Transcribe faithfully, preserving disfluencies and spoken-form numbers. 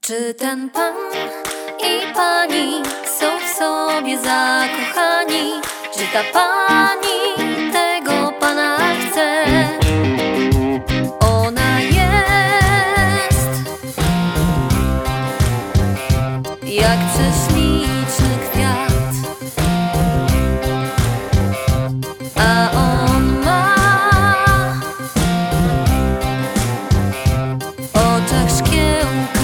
Czy ten pan i pani są w sobie zakochani? Czy ta pani tego pana chce? Ona jest jak prześliczny kwiat, a on ma w oczach szkiełka.